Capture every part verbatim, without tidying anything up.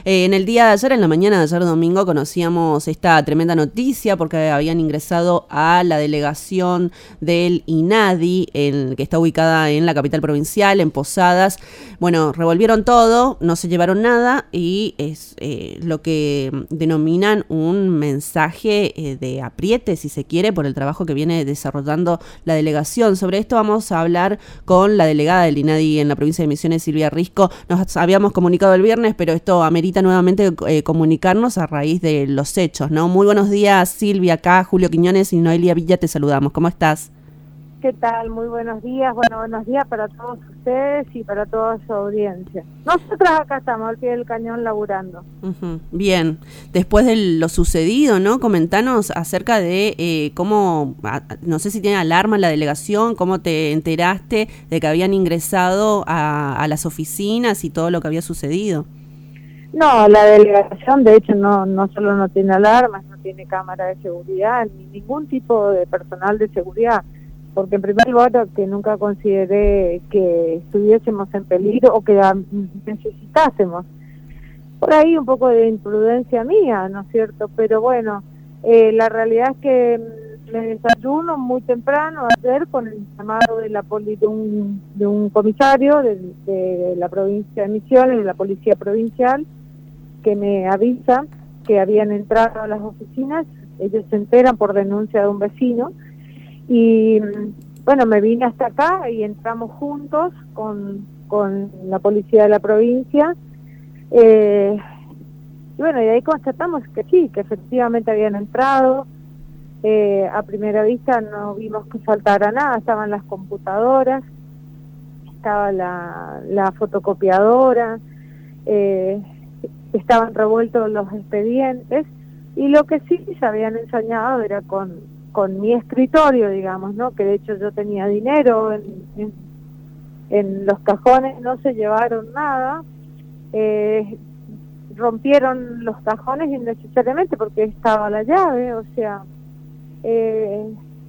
Eh, en el día de ayer, en la mañana de ayer domingo, conocíamos esta tremenda noticia porque habían ingresado a la delegación del INADI, el, que está ubicada en la capital provincial, en Posadas. Bueno, revolvieron todo, no se llevaron nada y es eh, lo que denominan un mensaje eh, de apriete, si se quiere, por el trabajo que viene desarrollando la delegación. Sobre esto vamos a hablar con la delegada del INADI en la provincia de Misiones, Silvia Risco. Nos habíamos comunicado el viernes, pero esto amerita nuevamente eh, comunicarnos a raíz de los hechos, ¿no? Muy buenos días, Silvia. Acá Julio Quiñones y Noelia Villa te saludamos. ¿Cómo estás? ¿Qué tal? Muy buenos días. Bueno, buenos días para todos ustedes y para toda su audiencia. Nosotras acá estamos al pie del cañón laburando. Uh-huh. Bien. Después de lo sucedido, ¿no? Comentanos acerca de eh, cómo, no sé si tiene alarma la delegación, cómo te enteraste de que habían ingresado a, a las oficinas y todo lo que había sucedido. No, la delegación de hecho no, no solo no tiene alarmas, no tiene cámara de seguridad, ni ningún tipo de personal de seguridad. Porque en primer lugar que nunca consideré que estuviésemos en peligro o que necesitásemos. Por ahí un poco de imprudencia mía, ¿no es cierto? Pero bueno, eh, la realidad es que me desayuno muy temprano ayer con el llamado de, la poli, de, un, de un comisario de, de la provincia de Misiones, de la policía provincial, que me avisa que habían entrado a las oficinas. Ellos se enteran por denuncia de un vecino. Y bueno, me vine hasta acá y entramos juntos con, con la policía de la provincia. Eh, y bueno, y ahí constatamos que sí, que efectivamente habían entrado. Eh, a primera vista no vimos que faltara nada, estaban las computadoras, estaba la, la fotocopiadora, eh, estaban revueltos los expedientes, y lo que sí se habían ensañado era con con mi escritorio, digamos, ¿no? Que de hecho yo tenía dinero en, en, en los cajones, no se llevaron nada, eh, rompieron los cajones innecesariamente porque estaba la llave, o sea, eh,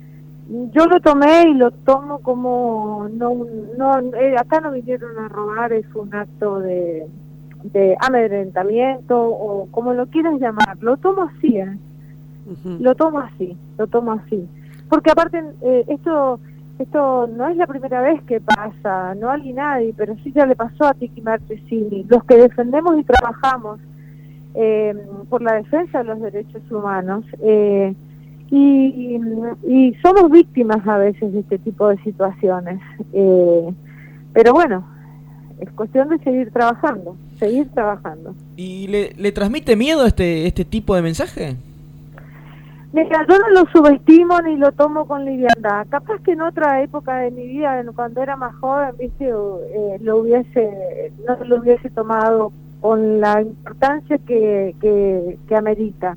yo lo tomé y lo tomo como, no, no eh, acá no vinieron a robar, es un acto de, de amedrentamiento o como lo quieras llamar, lo tomo así, ¿eh? Uh-huh. Lo tomo así, lo tomo así. Porque aparte, eh, esto esto no es la primera vez que pasa, no a nadie, pero sí ya le pasó a Tiki Marchesini. Los que defendemos y trabajamos eh, por la defensa de los derechos humanos, eh, y, y, y somos víctimas a veces de este tipo de situaciones. Eh, pero bueno, es cuestión de seguir trabajando, seguir trabajando. ¿Y le, le transmite miedo este, este tipo de mensaje? Mira, yo no lo subestimo ni lo tomo con liviandad. Capaz que en otra época de mi vida, cuando era más joven, viste, eh, lo hubiese, no lo hubiese tomado con la importancia que, que, que amerita.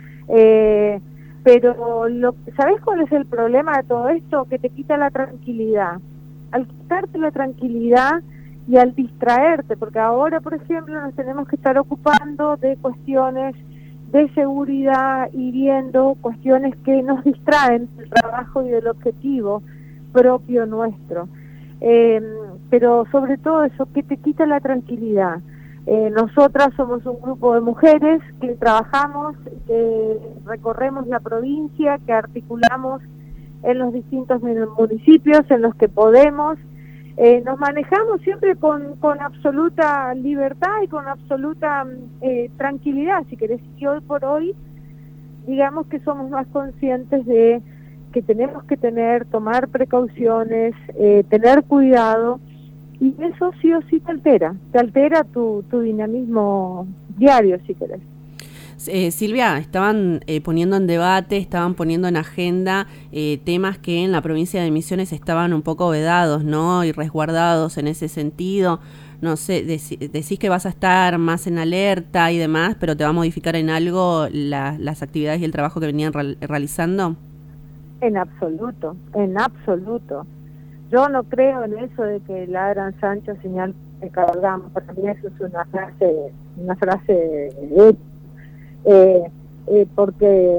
Eh, pero, lo, ¿sabés cuál es el problema de todo esto? Que te quita la tranquilidad. Al quitarte la tranquilidad y al distraerte, porque ahora, por ejemplo, nos tenemos que estar ocupando de cuestiones de seguridad y viendo cuestiones que nos distraen del trabajo y del objetivo propio nuestro. Eh, pero sobre todo eso, que te quita la tranquilidad. Eh, nosotras somos un grupo de mujeres que trabajamos, que recorremos la provincia, que articulamos en los distintos municipios en los que podemos. Eh, nos manejamos siempre con, con absoluta libertad y con absoluta eh, tranquilidad, si querés, y hoy por hoy, digamos que somos más conscientes de que tenemos que tener, tomar precauciones, eh, tener cuidado, y eso sí o sí te altera, te altera tu, tu dinamismo diario, si querés. Eh, Silvia, estaban eh, poniendo en debate, estaban poniendo en agenda eh, temas que en la provincia de Misiones estaban un poco vedados, ¿no? Y resguardados en ese sentido. No sé, dec- decís que vas a estar más en alerta y demás, pero ¿te va a modificar en algo la, las actividades y el trabajo que venían real- realizando? En absoluto, en absoluto. Yo no creo en eso de que ladran Sancho señal que cargamos. Para mí eso es una frase, una frase de Eh, eh, porque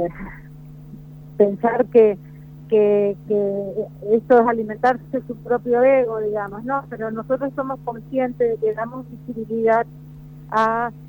pensar que, que que esto es alimentarse su propio ego, digamos, no, pero nosotros somos conscientes de que damos visibilidad a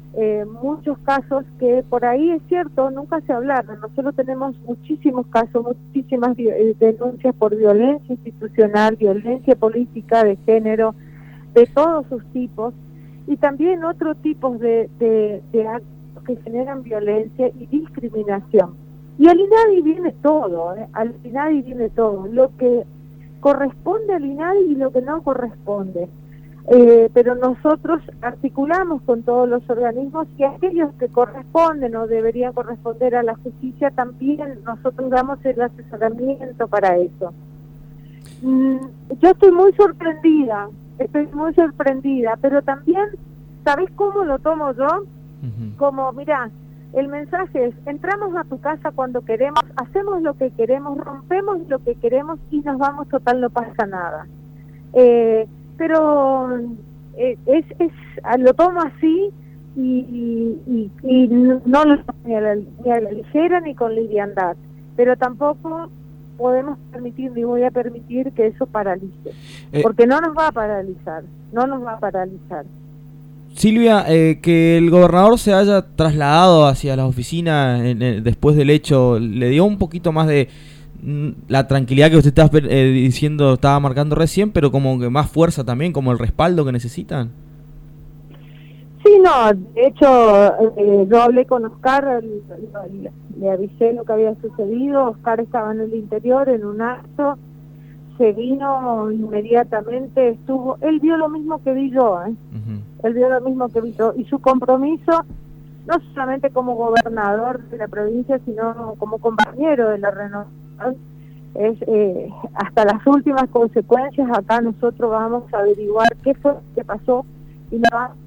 eh, muchos casos que por ahí es cierto, nunca se hablaron. Nosotros tenemos muchísimos casos, muchísimas eh, denuncias por violencia institucional, violencia política de género, de todos sus tipos, y también otros tipos de, de, de actos que generan violencia y discriminación. Y al INADI viene todo, ¿eh? Al INADI viene todo, lo que corresponde al INADI y lo que no corresponde. Eh, pero nosotros articulamos con todos los organismos y aquellos que corresponden o deberían corresponder a la justicia también nosotros damos el asesoramiento para eso. Mm, yo estoy muy sorprendida, estoy muy sorprendida, pero también, ¿sabés cómo lo tomo yo? Uh-huh. Como, mira, el mensaje es, entramos a tu casa cuando queremos, hacemos lo que queremos, rompemos lo que queremos y nos vamos, total, no pasa nada. Eh, pero eh, es, es lo tomo así y, y, y, y no lo tomo ni a, la, ni a la ligera ni con liviandad, pero tampoco podemos permitir ni voy a permitir que eso paralice, eh, porque no nos va a paralizar, no nos va a paralizar. Silvia, eh, que el gobernador se haya trasladado hacia la oficina en, en, después del hecho, ¿le dio un poquito más de la tranquilidad que usted estaba eh, diciendo, estaba marcando recién, pero como que más fuerza también, como el respaldo que necesitan? Sí, no, de hecho eh, yo hablé con Oscar, le, le avisé lo que había sucedido. Oscar estaba en el interior en un acto, se vino inmediatamente, estuvo, él vio lo mismo que vi yo, ¿eh? Uh-huh. Él vio lo mismo que vi yo, y su compromiso, no solamente como gobernador de la provincia, sino como compañero de la renovación, es eh, hasta las últimas consecuencias. Acá nosotros vamos a averiguar qué fue lo que pasó y la vamos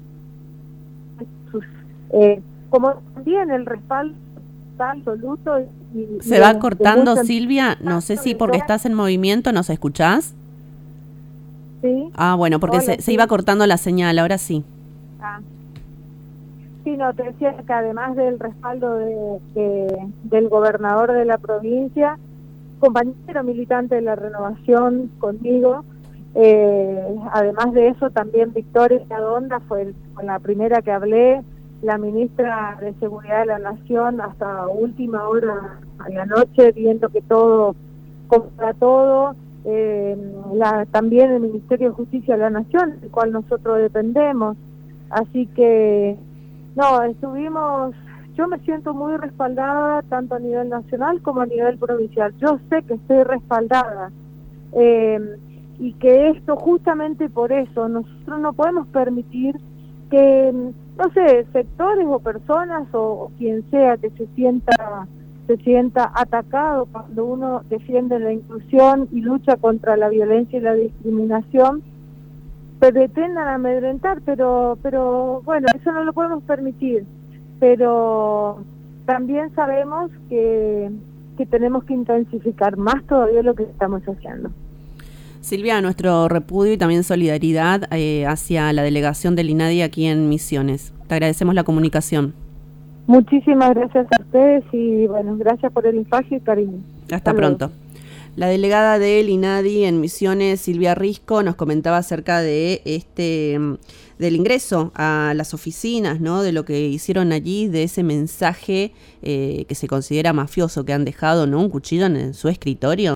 eh, como también el respaldo absoluto. Y, se y va cortando, Silvia, no sé si porque estás en movimiento, ¿nos escuchás? Sí. Ah, bueno, porque Hola, se, sí. se iba cortando la señal, ahora sí. Ah. Sí, no, te decía que además del respaldo de, de, del gobernador de la provincia, compañero militante de la renovación conmigo, eh, además de eso también Victoria Donda fue el, con la primera que hablé, la ministra de Seguridad de la Nación hasta última hora a la noche, viendo que todo, contra todo, eh, la, también el Ministerio de Justicia de la Nación, del cual nosotros dependemos, así que no, estuvimos, yo me siento muy respaldada tanto a nivel nacional como a nivel provincial. Yo sé que estoy respaldada eh, y que esto justamente por eso nosotros no podemos permitir que, no sé, sectores o personas o, o quien sea que se sienta se sienta atacado cuando uno defiende la inclusión y lucha contra la violencia y la discriminación, pretendan amedrentar, pero pero bueno, eso no lo podemos permitir, pero también sabemos que, que tenemos que intensificar más todavía lo que estamos haciendo. Silvia, nuestro repudio y también solidaridad eh, hacia la delegación del INADI aquí en Misiones. Te agradecemos la comunicación. Muchísimas gracias a ustedes y bueno, gracias por el espacio y cariño. Hasta, Hasta pronto. La delegada del INADI en Misiones, Silvia Risco, nos comentaba acerca de este del ingreso a las oficinas, ¿no? De lo que hicieron allí, de ese mensaje eh, que se considera mafioso que han dejado, ¿no? Un cuchillo en su escritorio.